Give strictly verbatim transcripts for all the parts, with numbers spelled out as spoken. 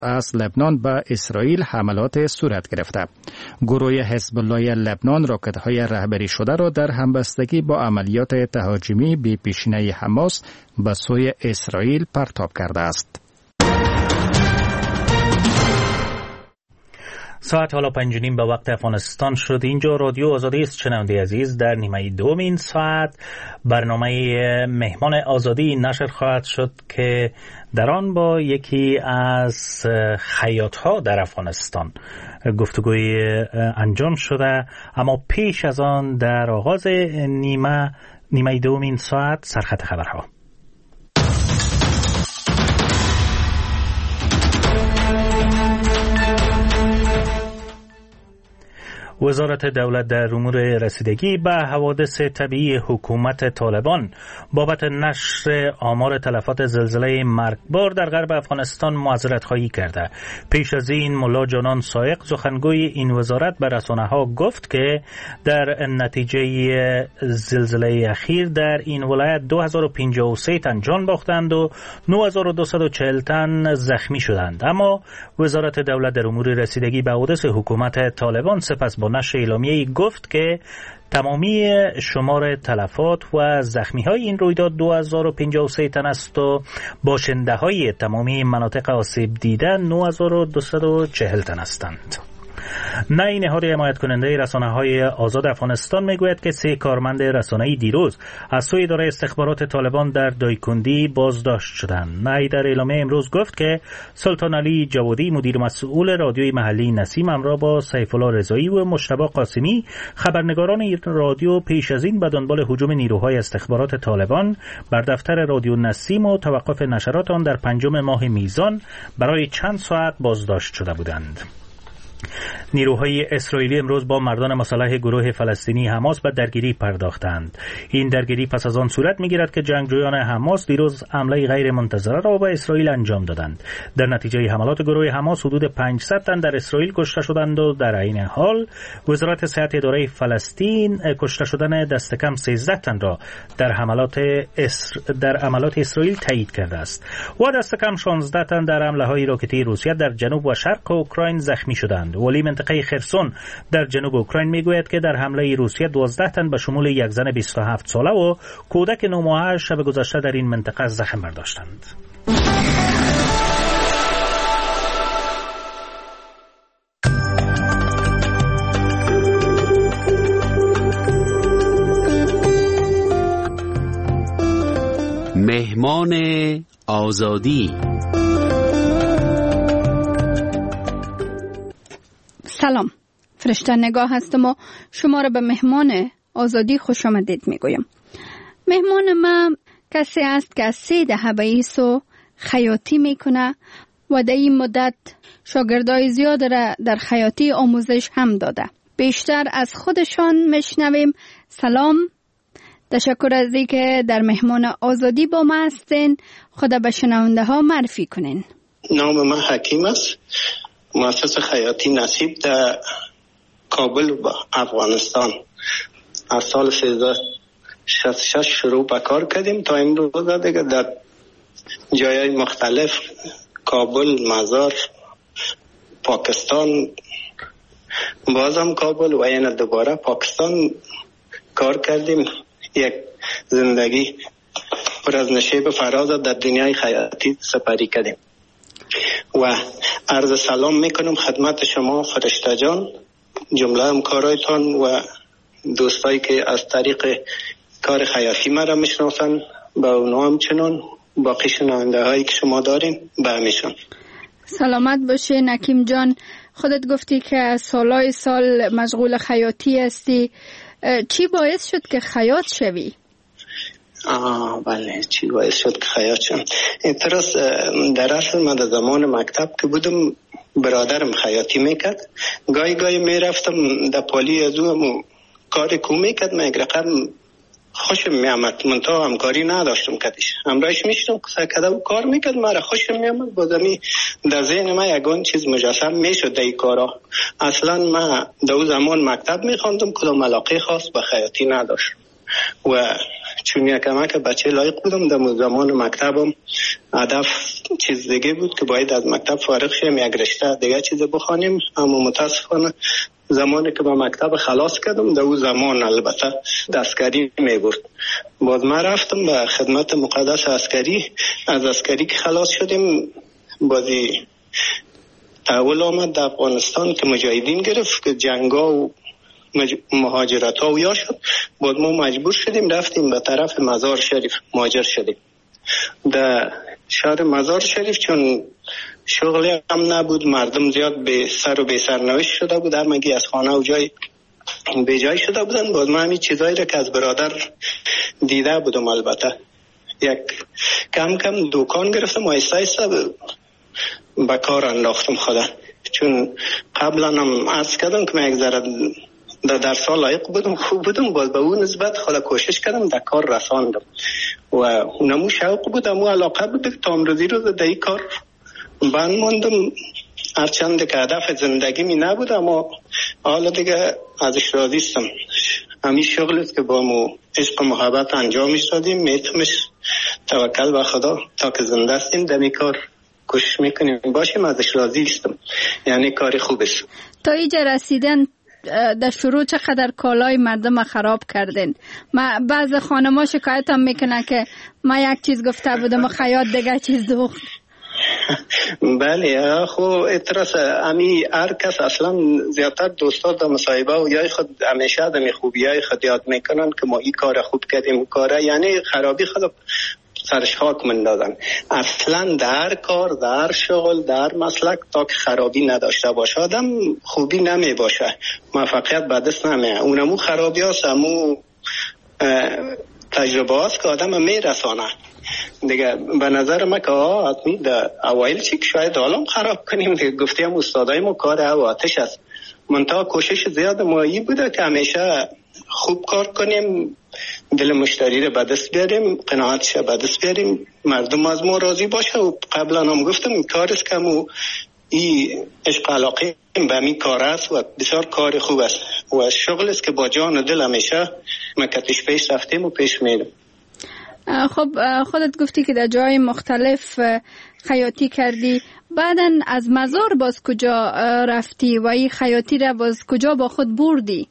از لبنان به اسرائیل حملات صورت گرفته. گروه حزب الله لبنان راکت‌های رهبری شده را در همبستگی با عملیات تهاجمی به پیشینه حماس به سوی اسرائیل پرتاب کرده است. ساعت حالا پنج و نیم به وقت افغانستان شد. اینجا رادیو آزادی است. شنونده عزیز، در نیمه دوم این ساعت برنامه مهمان آزادی نشر خواهد شد که در آن با یکی از خیاط‌ها در افغانستان گفتگوی انجام شده. اما پیش از آن در آغاز نیمه نیمه دوم این ساعت سرخط خبرها. وزارت دولت در امور رسیدگی به حوادث طبیعی حکومت طالبان بابت نشر آمار تلفات زلزله مرگبار در غرب افغانستان معذرت خواهی کرده. پیش از این ملا جانان سایق سخنگوی این وزارت به رسانه‌ها گفت که در نتیجه زلزله اخیر در این ولایت دو هزار و پنجاه و سه تن جان باختند و نه هزار و دویست و چهل تن زخمی شدند. اما وزارت دولت در امور رسیدگی به حوادث حکومت طالبان سپس با نشر اعلامیه‌ای گفت که تمامی شمار تلفات و زخمی‌های این رویداد دو هزار و پنجاه و سه تن است و باشنده‌های تمامی مناطق آسیب دیده نه هزار و دویست و چهل تن هستند. نه نهاد حمایت کننده رسانه‌های آزاد افغانستان میگوید که سه کارمند رسانه‌ای دیروز از سوی اداره استخبارات طالبان در دایکندی بازداشت شدند. نه در اعلامیه امروز گفت که سلطان علی جوادی مدیر مسئول رادیوی محلی نسیم همراه با سیف الله رضایی و مجتبی قاسمی خبرنگاران این رادیو پیش از این به دنبال هجوم نیروهای استخبارات طالبان بر دفتر رادیو نسیم و توقف نشرات آن در پنجم ماه میزان برای چند ساعت بازداشت شده بودند. نیروهای اسرائیلی امروز با مردان مسلح گروه فلسطینی حماس به درگیری پرداختند. این درگیری پس از آن صورت می‌گیرد که جنگجویان حماس دیروز حمله غیر منتظره را به اسرائیل انجام دادند. در نتیجه حملات گروه حماس حدود پانصد تن در اسرائیل کشته شدند و در عین حال وزارت صحت اداره فلسطین کشته شدن دست کم سیزده تن را در حملات اسر... در عملیات اسرائیل تایید کرده است و دست کم شانزده تن در حمله‌های راکتی روسیه در جنوب و شرق اوکراین زخمی شدند. ولی منطقه خرسون در جنوب اوکراین میگوید که در حمله روسیه دوازده تن به شمول یک زن بیست و هفت ساله و کودک نه ماهه شب گذشته در این منطقه زخم برداشتند. مهمان آزادی. سلام، فرشته نگاه هستم و شما را به مهمان آزادی خوش آمدید میگویم. مهمان من کسی است که از سه دهه به ایسو خیاطی میکنه و در این مدت شاگردای زیاد را در خیاطی آموزش هم داده. بیشتر از خودشان میشنویم. سلام، تشکر از اینکه در مهمان آزادی با ما هستین. خدا به شنونده ها معرفی کنین. نام من حکیم است، مؤسسه خیاطی نصیب در کابل و افغانستان. از سال سیزده و شصت و شش شروع به کار کردیم تا امروز دیگه در جایهای مختلف، کابل، مزار، پاکستان، بازم کابل و این دوباره پاکستان کار کردیم. یک زندگی پر از نشیب فراز در دنیای خیاطی سپری کردیم و عرض سلام میکنم خدمت شما فرشته جان، جمله همکارایتان و دوستایی که از طریق کار خیاطی مرا میشناسن، با اونا همچنان باقی شنونده هایی که شما دارین به همیشون. سلامت باشه نکیم جان. خودت گفتی که سالای سال مشغول خیاطی هستی. چی باعث شد که خیاط شوی؟ آه بله، چی باعث شد که خیاط شم؟ اینطرس در اصل من در زمان مکتب که بودم برادرم خیاطی میکرد، گاهی گاهی میرفتم در پالی از او کار کو میکرد، من یک رقم خوشم میامد، منتها همکاری نداشتم کدیش، همراهش میشتم که کده و کار میکرد، مرا خوشم میامد. بازمی در ذهن من یگان چیز مجسم میشد در این کارا. اصلا من در اون زمان مکتب میخواندم، کدام علاقه خاص به خیاطی نداشتم و چون یکمک بچه لایق بودم. در زمان مکتبم هدف چیز دیگه بود که باید از مکتب فارغ شیم، یک رشته دیگه چیز بخوانیم، اما متاسفانه زمانی که با مکتب خلاص کردم در اون زمان البته دستکاری می برد. باز من رفتم به خدمت مقدس عسکری. از عسکری که خلاص شدیم بازی تحول آمد در افغانستان که مجاهدین گرفت که جنگا و مج... مهاجرت ها و یا شد. باز ما مجبور شدیم رفتیم به طرف مزار شریف مهاجر شدیم. در شهر مزار شریف چون شغلی هم نبود، مردم زیاد به سر و به سرنوشت شده بود، همگی از خانه و جای به جای شده بودن. باز من همین چیزایی را که از برادر دیده بودم البته یک کم کم دکان گرفتم و ایسته ایسته به کار انداختم خدا. چون قبلا هم عرض کردم که من یک ذره در درس ها لایق بودم، خوب بودم، باز به اون نسبت خدا کوشش کردم در کار رساندم و اونمو شوق بود، امو علاقه بود که تا امروزی روز در این کار بند ماندم. هرچند که هدف زندگی می نبود اما حالا دیگه ازش راضیستم. همین شغل است که با مو عشق و محبت انجامش دادیم، میتونش توکل به خدا تا که زنده هستیم در این کار کوشش میکنیم باشیم، ازش راضی هستم. یعنی کاری خوب است. تا اینجا رسیدن در شروع چقدر کالای مردم خراب کردین؟ ما بعض خانما شکایت هم میکنه که ما یک چیز گفته بودم و خیاط دیگه چیز دوخت. بله خو اعتراض امی هر کس اصلا زیادتر دوستا در مصاحبه و یا خود همیشه دمی خوبی های خود یاد میکنن که ما این کار خوب کردیم کاره، یعنی خرابی خود سرش خاک مندازن. اصلا در کار در شغل در مسلک تا که خرابی نداشته باشه آدم خوبی نمی باشه، موفقیت به دست نمیه. اونمو خرابی هست، امو تجربه هست که آدم میرسانه دیگه. به نظر من که حتمی در اوایل چی که شاید حالا خراب کنیم دیگه، گفتیم استادای ما کار او آتش است. منتها کوشش زیاد مایی بوده که همیشه خوب کار کنیم، دل مشتری رو به دست بیاریم، قناعتش به دست بیاریم، مردم از ما راضی باشه. و قبلا هم گفتم کار است که مو این عشق علاقه به همین کار است و بسیار کار خوب است و شغل است که با جان و دل همیشه مکتش پیش رفتیم و پیش میریم. خب خودت گفتی که در جای مختلف خیاطی کردی، بعداً از مزار باز کجا رفتی و این خیاطی را باز کجا با خود بردی؟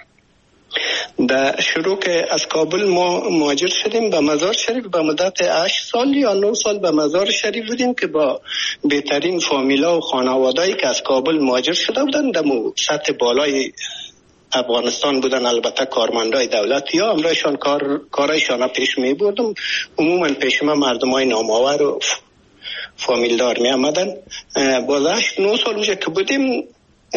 در شروع که از کابل ما مهاجر شدیم به مزار شریف، به مدت هشت سال یا نه سال به مزار شریف بودیم که با بهترین فامیلا و خانوادهایی که از کابل مهاجر شده بودن در سطح بالای افغانستان بودن، البته کارمندای دولتی ها امرایشان کار کارایشان پیش می بردم. عموما پیش ما مردمای نامآور و فامیلدار می آمدن. باز هشت نه سال میشه که بودیم.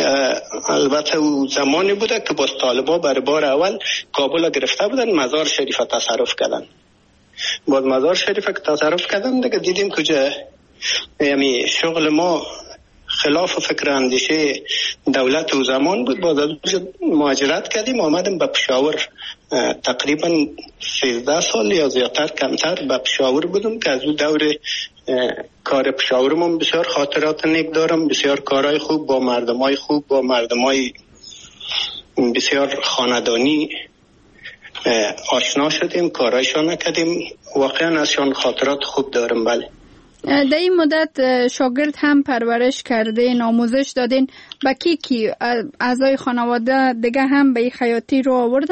البته او زمانی بوده که باز طالبا برای بار اول کابل گرفته بودن، مزار شریف تصرف کردن. باز مزار شریف که تصرف کردن دیگه دیدیم کجا یعنی شغل ما خلاف فکر اندیشه دولت و زمان بود. باز از مهاجرت کردیم آمدیم به پشاور. تقریبا سیزده سال یا زیادتر کمتر به پشاور بودم که از اون دور کار پشاورم بسیار خاطرات نیک دارم، بسیار کارهای خوب با مردمای خوب با مردمای بسیار خاندانی آشنا شدیم، کارهایشان نکردیم، واقعا ازشان خاطرات خوب دارم. بله. در این مدت شاگرد هم پرورش کردین، آموزش دادین، با کی کی اعضای خانواده دیگه هم به این خیاطی رو آوردن؟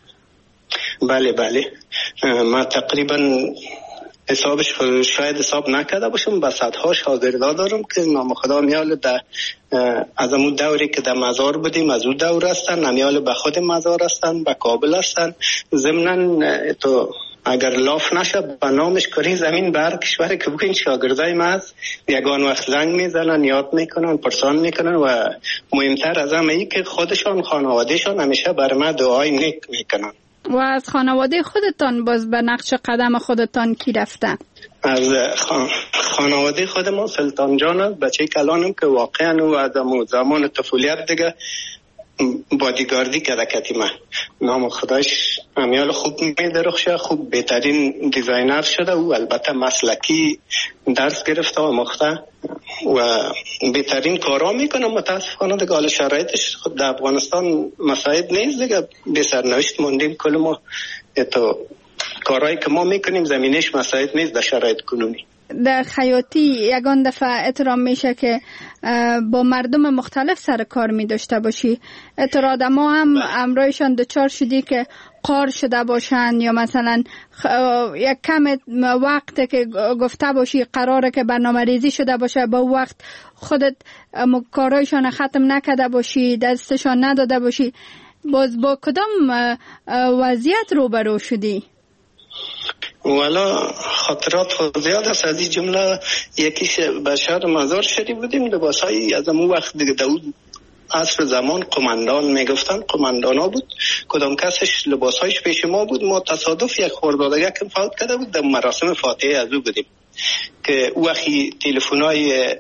بله بله من تقریبا حسابش شاید حساب نکرده باشم، به صدها شاگردان دارم که نام خدا میال در از اون دوری که در مزار بودیم از اون دور هستن، نمیال به خود مزار هستن، به کابل هستن. ضمناً تو اگر لاف نشه به نامش کاری زمین بر کشور که بگین شاگردای ما هست، یگان وقت زنگ میزنن، یاد میکنن، پرسان میکنن و مهمتر از همه ای که خودشان خانوادهشان همیشه بر ما دعای نیک میکنن. و از خانواده خودتان باز به نقش قدم خودتان کی رفته؟ از خانواده خود ما سلطان جان بچه کلانم که واقعا و از زمان طفولیت دیگه بادیگاردی کرده کتیمه. نام خداش امیال خوب میدرخشه، خوب بهترین دیزاینر شده و البته مسلکی درس گرفته و مخته و بهترین کارا میکنه. متاسفانه دیگه حال شرایطش خود در افغانستان مساعد نیست دیگه، به سرنوشت موندیم کل ما. تو کارهایی که ما میکنیم زمینش مساعد نیست در شرایط کنونی. در خیاطی یگان دفعه احترام میشه که با مردم مختلف سر کار می داشته باشی. اعتراض ما هم امرایشان دچار شدی که قار شده باشن یا مثلا یک کم وقت که گفته باشی قراره که برنامه ریزی شده باشه با وقت خودت کارایشان ختم نکرده باشی، دستشان نداده باشی. باز با کدام وضعیت روبرو شدی؟ والا خاطرات خود زیاد است. از این جمله یکیش به شهر مزار شریف بودیم، لباسایی از اون وقت دیگه داود عصر زمان قماندان میگفتن، قماندان ها بود، کدام کسش لباسایش پیش ما بود. ما تصادف یک خوردادگه که فوت کرده بود در مراسم فاتحه از او بودیم که او وقتی تلفن‌های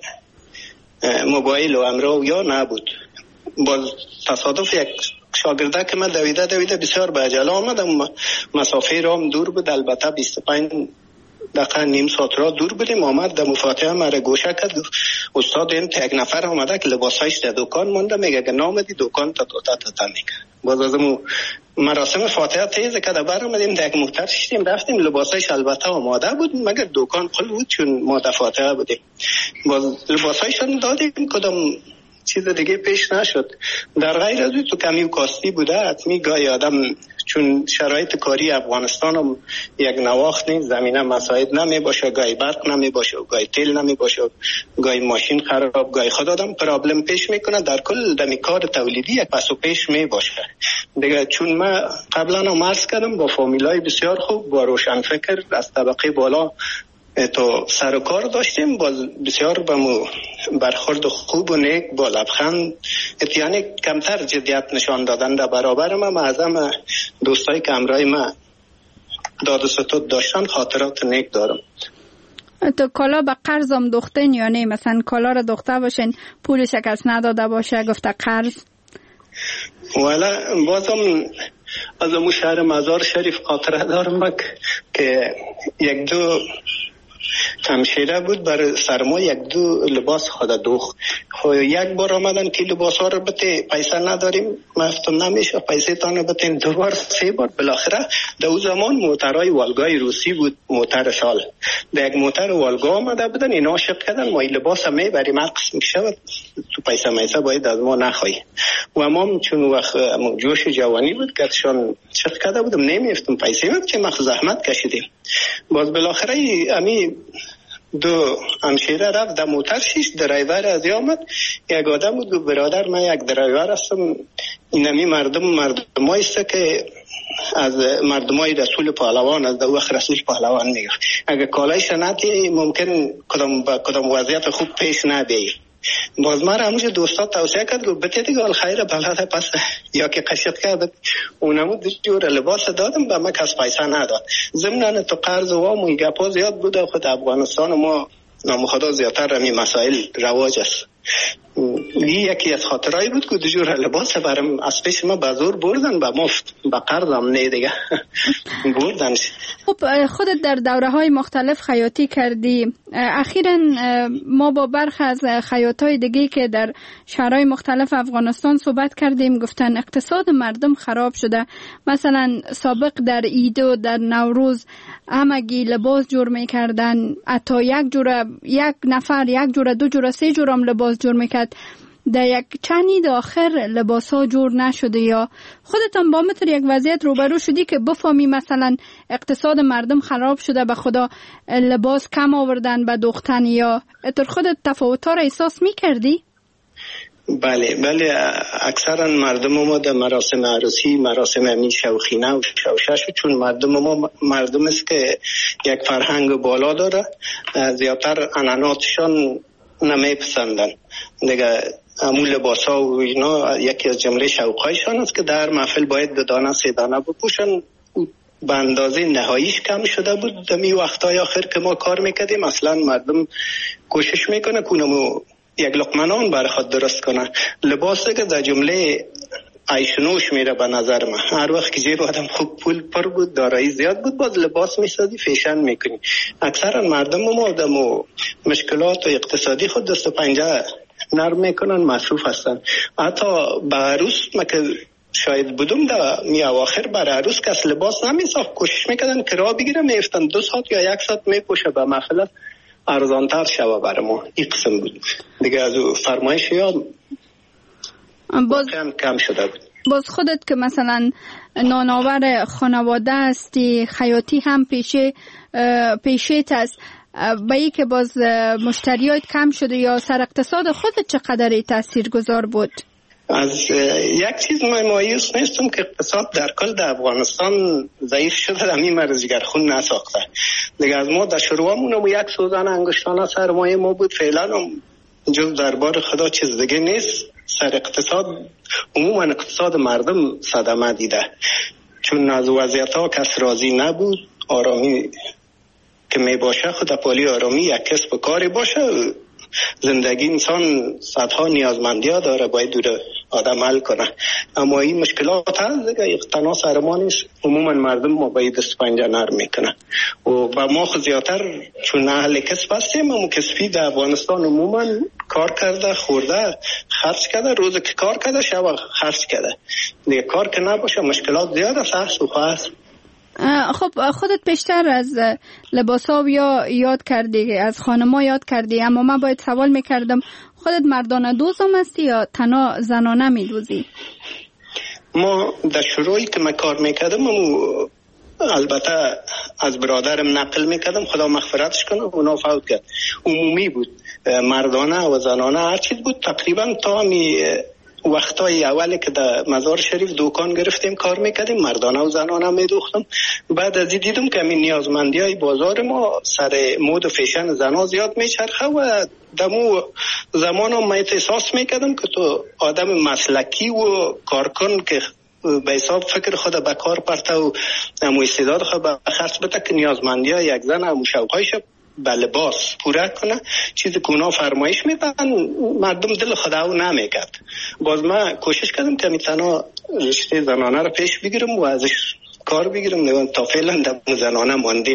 موبایل و امرو یا نبود. باز تصادف یک شاگرده که من دویده دویده بسیار به عجله آمدم، مسافه رام دور بود، البته بیست و پنج دقیقه نیم ساعت را دور بودیم. آمد در مفاتحه مرا گوشه کرد، استاد این یک نفر آمده که لباسایش در دکان مونده، میگه که نامدی دکان تا تا تا تا میگه. باز از مراسم فاتحه تیز که در بر آمدیم در یک موتر شدیم رفتیم، لباسایش البته آماده بود مگر دکان قل بود چون ما در فاتحه بودیم. باز لباسایشان دادیم، کدام چیز دیگه پیش نشد. در غیر از تو کمی و کاستی بوده حتمی گاهی آدم چون شرایط کاری افغانستان هم یک نواخت نیست، زمینه مساعد نمی باشه، گاهی برق نمی باشه، گاهی تیل نمی باشه، گاهی ماشین خراب، گاهی خود آدم پرابلم پیش میکنه. در کل دمی کار تولیدی یک پس و پیش می باشه دیگه. چون من قبلا هم عرض کردم با فامیلای بسیار خوب با روشن فکر از طبقه بالا تو سر و کار داشتیم، باز بسیار با مو برخورد خوب و نیک با لبخند، یعنی کمتر جدیت نشان دادن در برابر ما. معظم دوستایی که همراه ما داد و ستود داشتن خاطرات نیک دارم. تو کالا به قرض هم دختین یا نه؟ مثلا کالا را دخته باشین پولش کس نداده باشه گفته قرض؟ والا بازم از امو شهر مزار شریف خاطره دارم که یک دو همشیره بود بر سرما یک دو لباس خود دوخ. خو یک بار آمدن که لباس ها رو بته پیسه نداریم، مفتم نمیشه پیسه تانو بتین. دو بار سه بار بالاخره در اون زمان موترهای والگای روسی بود، موتر شال در یک موتر والگا آمده بودن، اینا عاشق کردن ما این لباس هم میبریم عقص میشود تو پیسه میسه باید از ما نخواهی. و ما چون وقت جوش جوانی بود کتشان چق کرده بودم نمیفتم پیسه بود که مخ زحمت کشیدیم. باز بالاخره امی دو همشیره رفت در موتر شیش درایور از آمد، یک آدم بود برادر من یک درایور هستم، اینمی مردم مردم هایسته که از مردم های رسول پهلوان از دو وقت رسول پهلوان میگه اگر کالای صنعتی ممکن کدام با کدام وضعیت خوب پیش نبیه. باز من همونجا دوستات توصیه کرد گفت بته دیگه الخیر بلده پس یا که قشق کرد اونمو جور لباس دادم به من کس پیسه نداد. ضمن تو قرض و وام گپا زیاد بوده، خود افغانستان ما نام خدا زیادتر همین مسائل رواج است. یکی از خاطرایی بود که جور لباس برام از پیش ما بازور بردن به مفت به قرضم نه دیگه بردن. خب خودت در دوره های مختلف خیاطی کردی، اخیراً ما با برخی از خیاطای دیگه که در شهرهای مختلف افغانستان صحبت کردیم گفتن اقتصاد مردم خراب شده. مثلا سابق در عید و در نوروز همگی لباس جور میکردن، حتی یک جوره یک نفر یک جوره دو جوره سه جوره هم لباس جور میکرد. در یک چند عید آخر لباس ها جور نشده یا خودتان با متر یک وضعیت روبرو شدی که بفهمی مثلا اقتصاد مردم خراب شده به خدا لباس کم آوردن به دوختن، یا اتر خودت تفاوت ها را احساس میکردی؟ بله بله اکثرا مردم ما در مراسم عروسی مراسم همین شوخینه و شوشش چون مردم ما مردم است که یک فرهنگ بالا داره، زیادتر عنعناتشان نمیپسندن دیگه. همون لباس ها و اینا یکی از جمله شوقایشان است که در محفل باید دو دانه سه دانه بپوشن. به اندازه نهاییش کم شده بود در می وقتای آخر که ما کار میکردیم. اصلا مردم کوشش میکنه کنمو یک لقمنان برای خود درست کنه. لباس که در جمله عیشنوش میره به نظر من. هر وقت که جیب آدم خوب پول پر بود دارایی زیاد بود باز لباس میسازی فیشن میکنی. اکثرا مردم ما دمو مشکلات و اقتصادی خود دست و پنجه نرم میکنن، مصروف هستن. حتی به عروس ما که شاید بودم در می اواخر برای عروس کس لباس نمیساخت، کوشش میکردن که راه بگیرم میفتن دو ساعت یا یک ساعت میپوشه به محفل ارزانتر شوه برای ما. این قسم بود دیگه. از فرمایش یا باز کم کم شده بود. باز خودت که مثلا نانآور خانواده هستی، خیاطی هم پیشه پیشیت است، با ای که باز مشتریات کم شده یا سر اقتصاد خودت چقدر تأثیر گذار بود؟ از یک چیز من مایوس نیستم که اقتصاد در کل در افغانستان ضعیف شده، در این مرز جگرخون نساخته دیگه. از ما در شروعمون هم یک سوزن انگشتانه سرمایه ما بود، فعلا هم جز دربار خدا چیز دیگه نیست. سر اقتصاد عموما اقتصاد مردم صدمه دیده، چون از وضعیت ها کس راضی نبود. آرامی که می باشه خود پالی آرامی یک کسب و کاری باشه. زندگی انسان صدها نیازمندی ها داره، باید دور آدم حل کنه، اما این مشکلات هست دیگه. اقتنا سرما نیست، عموما مردم ما باید دست پنجه نرم میکنه و با ما خود زیادتر چون اهل کسب هستیم. اما کسبی در افغانستان عموما کار کرده، خورده، خرج کرده، روز که کار کرده شب خرج کرده دیگه. کار که نباشه مشکلات زیاد است و خواست. خب خودت پیشتر از لباسا یا یاد کردی، از خانما یاد کردی، اما من باید سوال میکردم خودت مردانه دوز هم هستی یا تنها زنانه میدوزی؟ ما در شروعی که من کار میکردم البته از برادرم نقل میکردم، خدا مغفرتش کنه، اونا فوت کرد. عمومی بود، مردانه و زنانه هر چیز بود. تقریبا تا می وقتای اولی که در مزار شریف دکان گرفتیم کار میکردیم، مردانه و زنانه میدوختم. بعد از این دیدم که همین نیازمندی های بازار ما سر مود و فیشن زنا زیاد میچرخه و دمو زمان هم میت احساس میکردم که تو آدم مسلکی و کارکن که به حساب فکر خود به کار پرته و امو استعداد خود به خرج بده که نیازمندی های یک زن امو شوقایش به لباس پوره کنه، چیزی که اونا فرمایش میدن مردم دل خود او نمیکرد. باز من کوشش کردم که میتونه رشته زنانه رو پیش بگیرم و ازش کار بگیرم. تا فعلا در زنانه ماندیم.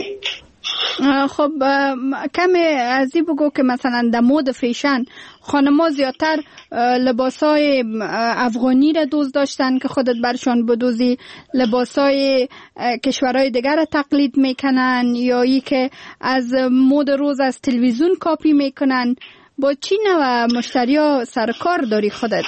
خب کمی ازی بگو که مثلا در مود فیشن خانم‌ها زیادتر لباسای افغانی را دوست داشتن که خودت برشان بدوزی، لباسای کشورهای دیگر را تقلید میکنن یا ای که از مود روز از تلویزیون کاپی میکنن؟ با چی نوع مشتری ها سرکار داری خودت؟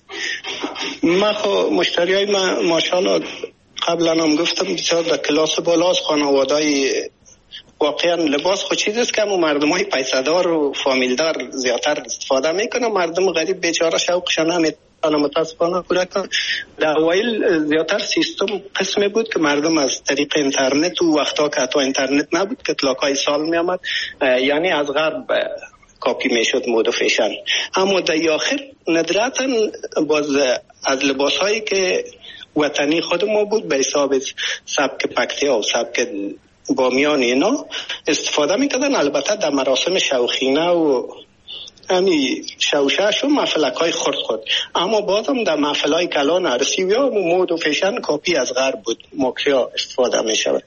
من خو مشتری های من ماشاءالله قبلا هم گفتم بسیار در کلاس بالا از خانوادهای واقعا لباس خود چیز است که همون مردم های پیسدار و فامیلدار زیادتر استفاده میکنن. مردم غریب بیچاره شوقشان نمیتونه متاسفانه پوره کنه. در اوایل زیادتر سیستم قسمی بود که مردم از طریق اینترنت و وقتا که حتی اینترنت نبود که کتلاک های سال میامد، یعنی از غرب کاپی میشد مود و فیشن. اما در آخر ندرتا باز از لباس هایی که وطنی خود ما بود به حساب سبک پکتیا و سبک بامیان اینا استفاده میکردن. البته در مراسم شوخینه و همی شوشش و محفلک های خورد خود، اما بازم در محفل های کلان عرسی و مود و فیشن کاپی از غرب بود مکریا استفاده میشود.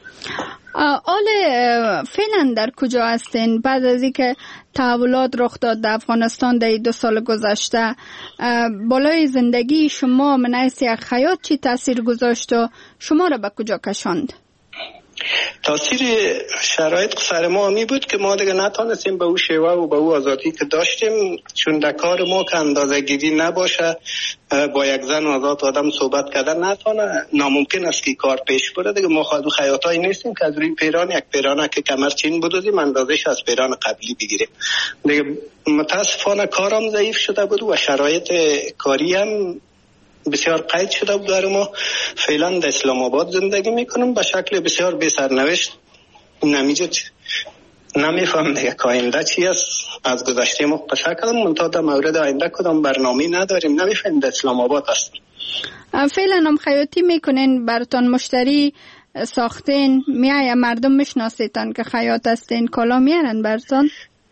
آل فعلا در کجا هستین بعد از اینکه تحولات رخ داد در افغانستان در دو سال گذشته؟ بالای زندگی شما من حیث یک خیاط چی تاثیر گذاشت و شما را به کجا کشاند؟ تاثیر شرایط سر ما می بود که ما دیگه نتانستیم به او شیوه و به او آزادی که داشتیم، چون در کار ما که اندازه گیری نباشه با یک زن آزاد آدم صحبت کردن نتانه، ناممکن است که کار پیش بره دیگه. ما خودو خیاطایی نیستیم که از روی پیران یک پیرانه که کمرچین بدوزیم اندازش از پیران قبلی بگیریم دیگه. متاسفانه کارم ضعیف شده بود و شرایط کاری هم بسیار قید شده بود در ما. فعلا در اسلام آباد زندگی میکنم به شکل بسیار بی سرنوشت. نمیجه نمیفهم دیگه آینده چی است. از گذشته ما قصه کردم منتها در مورد آینده کدام برنامه نداریم، نمیفهم در اسلام آباد هستیم. فعلا هم خیاطی میکنین، براتون مشتری ساختین، میای مردم میشناسیتن که خیاط هستین، کالا میارن براتون؟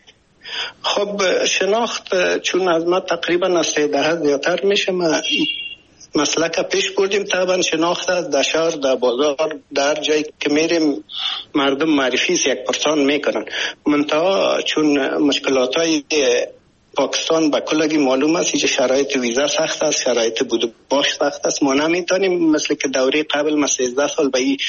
خب شناخت چون از ما تقریبا از سه دهه زیادتر میشه ما مسلک پیش بردیم. طبعا شناخت از در شهر در بازار در جایی که میریم مردم معرفی یک پرسان میکنن. منتها چون مشکلات های پاکستان به کلگی معلوم است که شرایط ویزا سخت است، شرایط بود باش سخت است. ما نمیتونیم مثل که دوره قبل ما سیزده سال به این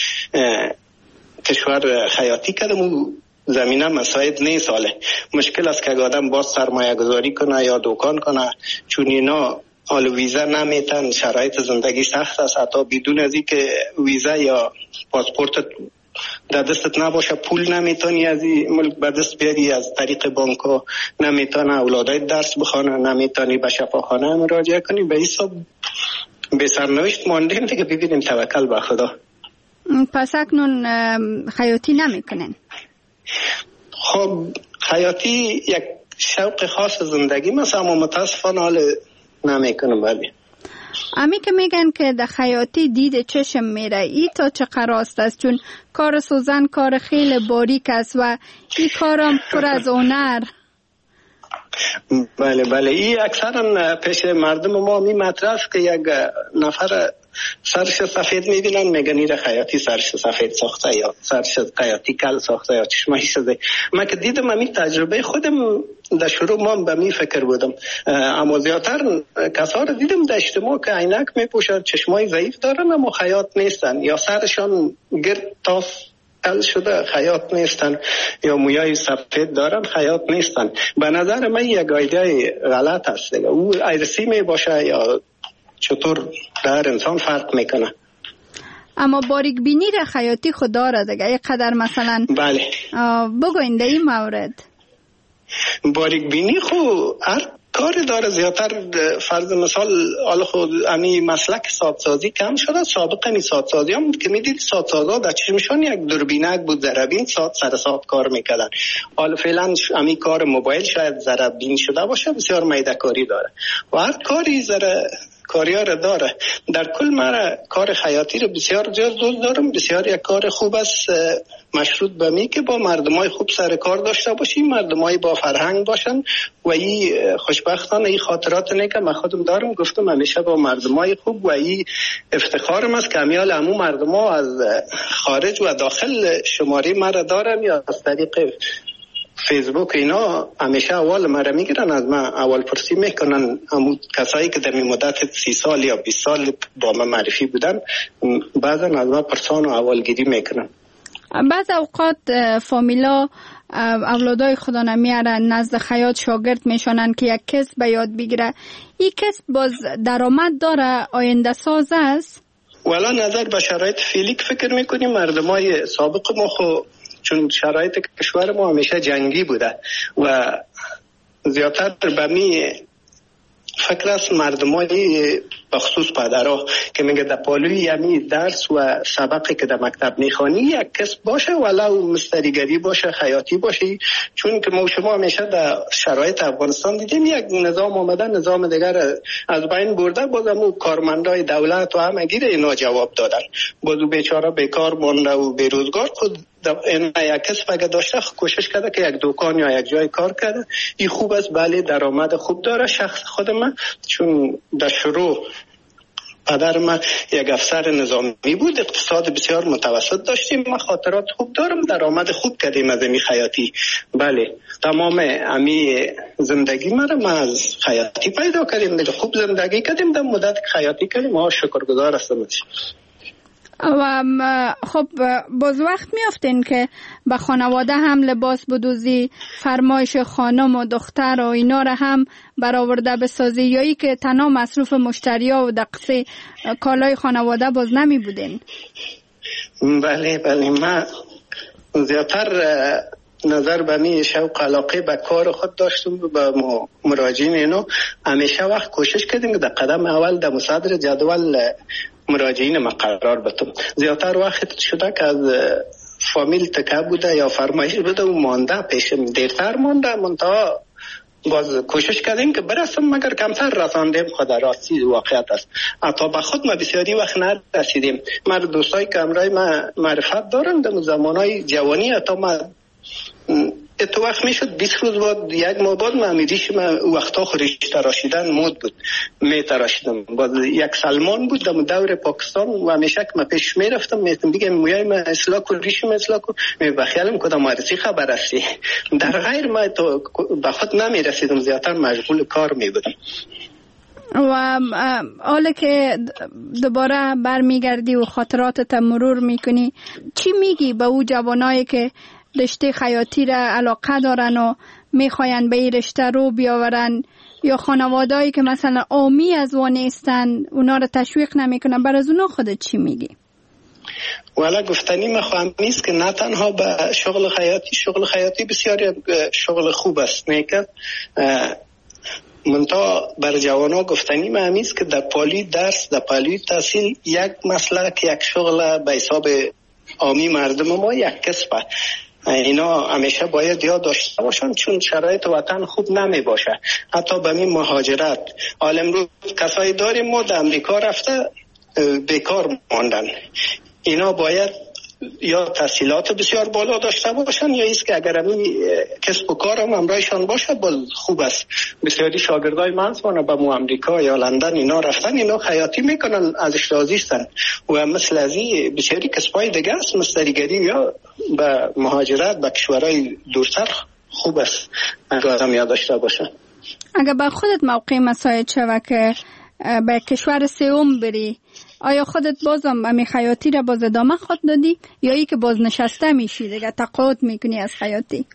کشور خیاطی کردم و زمینه مساعد نیست. حاله مشکل است که آدم باز سرمایه گذاری کنه یا دکان کنه، چون اینا حال ویزا نمیتن، شرایط زندگی سخت است. حتی بدون از اینکه ویزا یا پاسپورت در دستت نباشه پول نمیتونی از این ملک به دست بیاری، از طریق بانک ها نمیتونه اولادای درس بخونه، نمیتونی به شفاخانه مراجعه کنی. به حساب به سرنوشت ماندیم دیگه. ببینیم، توکل به خدا. پس اکنون خیاطی نمیکنین؟ خب خیاطی یک شوق خاص زندگی مثلا، اما متاسفانه حال نمیکنم. ولی امی که میگن که در خیاطی دید چشم میره، ای تا چه قراست است؟ چون کار سوزن کار خیلی باریک است و این کارم پر از هنر. بله بله، این اکثرا پیش مردم ما می مطرح که یک نفر سرش سفید میبینن میگن ایره خیاطی سرش سفید ساخته یا سرش خیاطی کل ساخته یا چشمایی شده. من که دیدم امی تجربه خودم در شروع ما به می فکر بودم، اما زیادتر کسا رو دیدم در اجتماع که عینک میپوشن، چشمای ضعیف دارن اما خیاط نیستن، یا سرشان گرد تاس کل شده خیاط نیستن، یا مویای سفید دارن خیاط نیستن. به نظر من یک ایده غلط است دیگه. او ایرسی می باشه یا چطور در انسان فرق میکنه. اما باریک بینی را خیاطی خود داره دیگه، یک قدر مثلا. بله بگوین در این مورد. باریک بینی خو هر کاری داره. زیادتر فرض مثال حالا خود امی مسلک سادسازی کم شده. سابقا می سادسازی هم که میدید سادسازا در چشمشان یک دوربینک بود، ذره‌بین ساد سر ساد کار میکردن. حالا فعلا امی کار موبایل شاید ذره‌بین شده باشه، بسیار میده کاری داره و هر کاری ذره کاریار داره. در کل من کار خیاطی رو بسیار جز دوست دارم. بسیار یک کار خوب است، مشروط به می که با مردمای خوب سر کار داشته باشیم، مردمای با فرهنگ باشن و این خوشبختانه این خاطرات نه که من خودم دارم. گفتم همیشه با مردمای خوب و این افتخارم است که امیال همون مردما از خارج و داخل شماره مرا دارن یا از طریق فیسبوک اینا همیشه اول مرا میگیرن، از من اول پرسی میکنن. همون کسایی که در این مدت سی سال یا بیست سال با من معرفی بودن بعضا از من پرسان و اولگیری میکنن. بعض اوقات فامیلا اولادای خدا نمیارن نزد خیاط شاگرد میشونن که یک کسب به یاد بگیره. این کسب باز درآمد داره، آینده ساز است؟ والا نظر به شرایط فعلی فکر میکنیم مردمای سابق ما خو چون شرایط کشور ما همیشه جنگی بوده و زیادتر به می فکر است مردمای بخصوص پدرها که میگه در پالوی یمی درس و سبقی که در مکتب میخوانی یک کسب باشه، ولو مستریگری باشه، خیاطی باشه. چون که ما شما همیشه در شرایط افغانستان دیدیم یک نظام آمده نظام دیگر از بین برده، بازم کارمندای دولت و همه گیر اینا جواب دادن، بازو بیچاره بیکار مانده و بیروزگار. خود این یک کسب اگه داشته کوشش کرده که یک دکان یا یک جای کار کرده. این خوب است، بله درآمد خوب داره. شخص خود من چون در شروع پدر من یک افسر نظامی بود، اقتصاد بسیار متوسط داشتیم. من خاطرات خوب دارم، درآمد خوب کردیم از امی خیاطی. بله تمام امی زندگی من ما از خیاطی پیدا کردیم دیگه. خوب زندگی کردیم در مدت خیاطی کردیم. ما شکرگزار هستم. و خب باز وقت میافتین که به خانواده هم لباس بدوزی، فرمایش خانم و دختر و اینا را هم برآورده بسازی، یا ای که تنها مصروف مشتریا و دقیقه کالای خانواده باز نمی بودین؟ بله بله، من زیادتر نظر به می شوق علاقه به کار خود داشتم. به مراجعین اینو همیشه وقت کوشش کردیم که در قدم اول در مصدر جدول مراجعین ما قرار بدم. زیادتر وقت شده که از فامیل تکه بوده یا فرمایش بوده و مانده پیشم، دیرتر مانده منتها باز کوشش کردیم که برسم، مگر کمتر رساندیم. خود راستی واقعیت است. حتی به خود ما بسیاری وقت نرسیدیم. من دوستایی که امرای ما معرفت دارن در زمانهای جوانی، حتی ما تو وقت میشد بیست روز بعد یک ماه بعد من ریش من وقتا خودش تراشیدن مود بود می تراشیدم. بعد یک سلمان بود در دور پاکستان و همیشه که من پیش میرفتم میتونم بگم مویای من اصلاح کن ریش من اصلاح کن بخیالم کدام مارسی خبر هستی. در غیر من تو به خود نمیرسیدم، زیادتر مشغول کار می بودم. و حالا که دوباره برمیگردی و خاطراتت مرور میکنی، چی میگی به او جوانایی که رشته خیاطی را علاقه دارن و میخواین به این رشته رو بیاورن، یا خانوادهایی که مثلا عامی از وان نیستن اونا رو تشویق نمیکنن، بر از اونا خودت چی میگی؟ والا گفتنی مخواهم نیست که نه تنها به شغل خیاطی، شغل خیاطی بسیار شغل خوب است نیکت، منتها بر جوانا گفتنی مهمیست که در پالی درس، در پالی تحصیل یک مسلک، یک شغل به حساب عامی مردم ما یک کسبه. اینا همیشه باید یاد داشته باشن، چون شرایط وطن خوب نمی باشه. حتی به این مهاجرت عالم رو کسایی داریم ما در امریکا رفته بیکار ماندن. اینا باید یا تحصیلات بسیار بالا داشته باشن یا ایست که اگر همین کسب و کار هم همراهشان باشه باز خوب است. بسیاری شاگردای من هستن به مو امریکا یا لندن اینا رفتن، اینا خیاطی میکنن، ازش راضی هستن و مثل ازی بسیاری کسبای دیگه است، مستریگری یا به مهاجرت به کشورهای دورتر خوب است اگر آدم یاد داشته باشه. اگر با خودت موقع مساعد شوه که به کشور سوم بری، آیا خودت بازم امی خیاطی را باز ادامه خود دادی یا ای که باز نشسته میشی دیگه تقاعد میکنی از خیاطی؟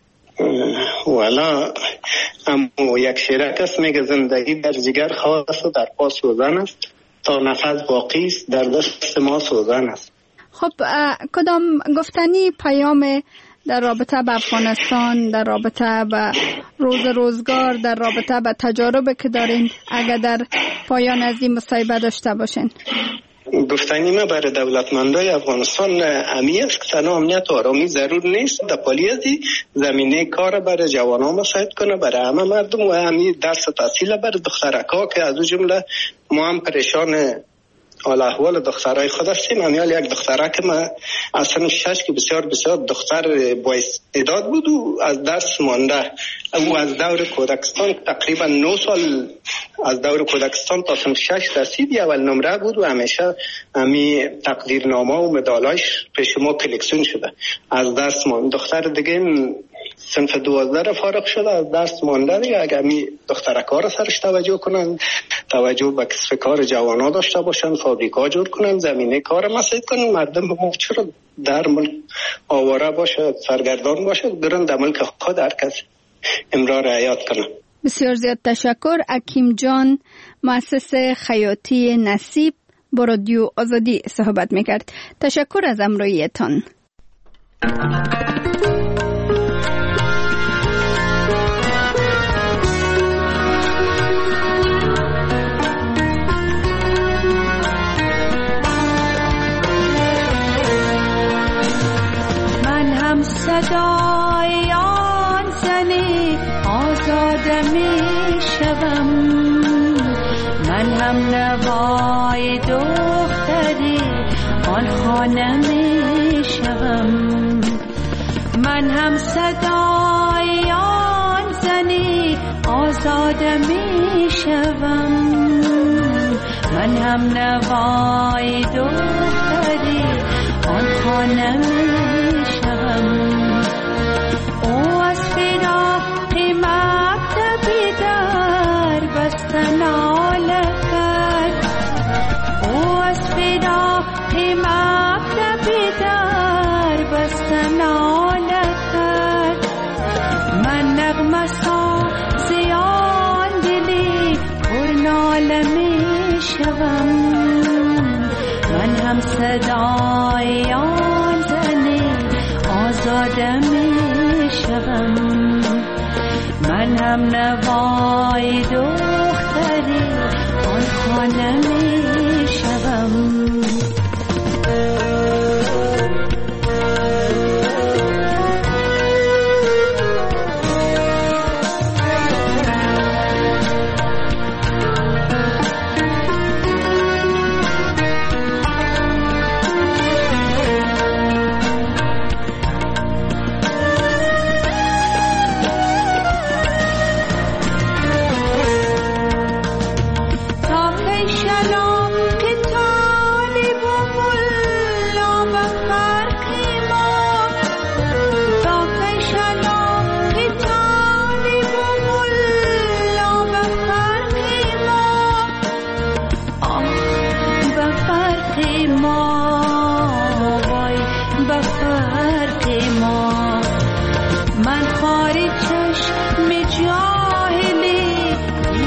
والا امو یک شیرک است میگه زندگی در جگر خواست و در پا سوزن است، تا نفس باقی است در دست ما سوزن است. خب کدام گفتنی پیام در رابطه به افغانستان، در رابطه به روز روزگار، در رابطه به تجارب که دارین اگر در پایان از این مصاحبه داشته باشین؟ گفتنی ما برای دولتمندای افغانستان امی است که تنها امنیت و آرامی ضرور نیست، در پالیازی زمینه کار برای جوانان مساعد کنه، برای همه مردم و همی درس تحصیل برای دخترکا که از او جمله ما هم پریشان حال احوال دخترای خود هستیم. همیال یک دختره که من اصلا شش که بسیار بسیار دختر با استعداد بود و از درس مانده، او از دور کودکستان تقریبا نه سال از دور کودکستان تا سن شش رسید، اول نمره بود و همیشه همی تقدیرنامه و مدالایش پیش ما کلکسیون شده. از درس مانده. دختر دیگه صنف دوازده فارغ شده از درس مانده دیگه. اگر می دخترکا را سرش توجه کنن، توجه به کسب کار جوانا داشته باشن، فابریکا جور کنن، زمینه کار مساعد کنن، مردم ما چرا در ملک آواره باشه، سرگردان باشه، برن در ملک خود هر کس امرار حیات کنن. بسیار زیاد تشکر. حکیم جان، مؤسس خیاطی نصیب، با رادیو آزادی صحبت میکرد. تشکر از همراهیتان. صدای آن زنی آزاده می شوم، من هم نوای دختری آن خانه می شوم، من هم صدای آن زنی آزاده می شوم، من هم نوای دختری آن خانه می شوم. او از فراق مکتبی در بستن آله کرد، او از فراق مکتبی در بستن آله کرد، من نغمه سازی آن دلی پر ناله می شوم، من هم صدای آن زنی آزاده می شوم، من هم نوای دختری آن خانه می